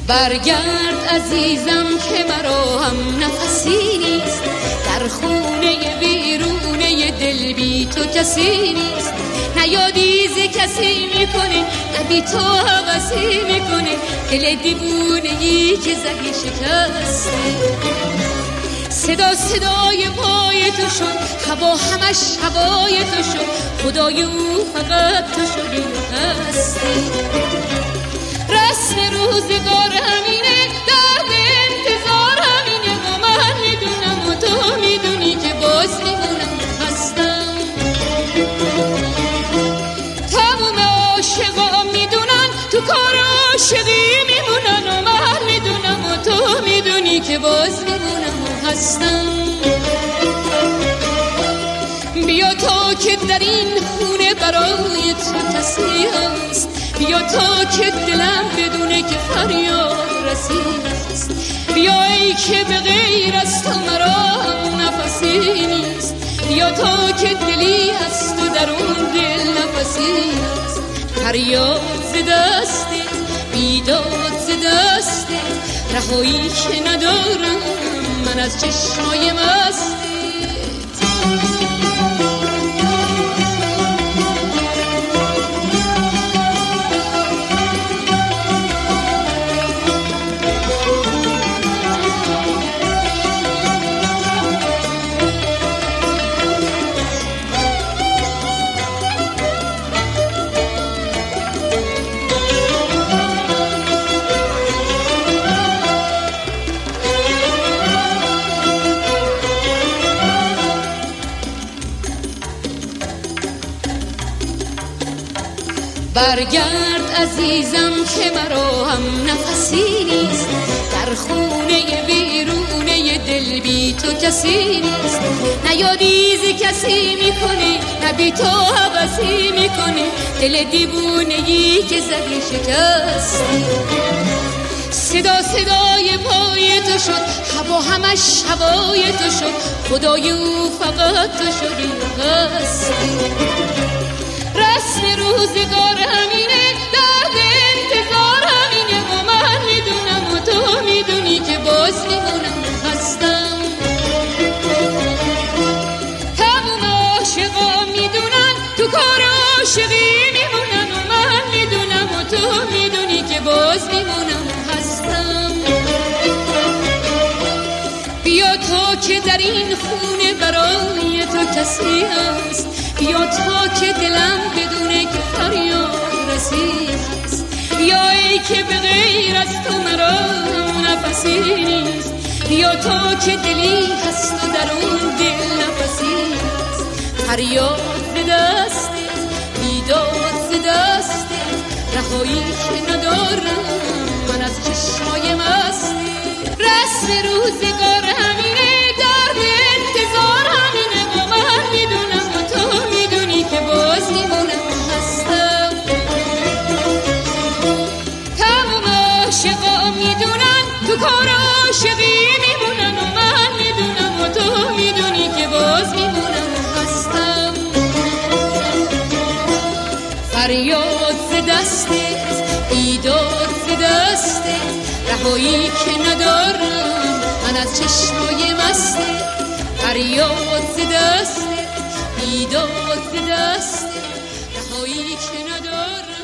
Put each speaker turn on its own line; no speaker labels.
برگرد عزیزم که مرا هم نفسی نیست، در خونه ویرونه دل بی تو کسی نیست. نه یادی ز کسی میکنه، نه بی تو هوسی میکنه، دل دیوونه‌ای که زدی شکسته. صدا صدای پای تو شد، هوا همش هوای تو شد، خدای او فقط تو شدی و هستی. رسم روزگار همینه، درد انتظار همینه، و من میدونم و تو میدونی که باز میمونم هستم. تموم عاشقا میدونن تو کار عاشقی میمونن، و من میدونم و تو میدونی که باز میمونم و هستم. بیا تا که در این خونه برای تو کسی هست، بیا تا که دلم بدونه که فریاد رسی هست. بیا ای که به غیر از تو مرا نفسی نیست، بیا تا که دلی هست و در اون دل نفسی هست. فریاد ز دستت، بیداد ز دستت، رهایی که ندارم من از چشمای مستت. برگرد عزیزم که مرا هم نفسی نیست، در خونه ویرونه دل بی تو کسی نیست. نه یادی ز کسی میکنی، نه بی تو هوسی میکنی، دل دیوونه‌ای که زدی شکستی. صدا صدای پای تو شد، هوا همش هوای تو شد، خدای او فقط تو شدی و هستی. رسم روزگار همینه، درد انتظار همینه، و من میدونم و تو میدونی که باز میمونم هستم. تموم عاشقا میدونن تو کار عاشقی میمونن، و من میدونم و تو میدونی که باز میمونم هستم. بیا تا که در این خونه برای تو کسی هست، بیا تا که دلم بدونه که فریاد رسی هست. بیا ای که به غیر از تو مرا نفسی نیست، بیا تا که دلی هست و در اون دل نفسی هست. فریاد به دستت، بیداد ز دستت، رهایی که ندارم من از چشمای مستت. رسم روزگار همینه، درد انتظار همینه، و من میدونم و تو میدونی که باز میمونم هستم. تموم عاشقا میدونن تو کار عاشقی میمونن، و من میدونم و تو میدونی که باز میمونم هستم. فریاد ز دستت، بیداد ز دستت، رهایی که ندارم من از چشمای مستت. فریاد ز دستت، بیداد ز دستت، رهایی که ندارم.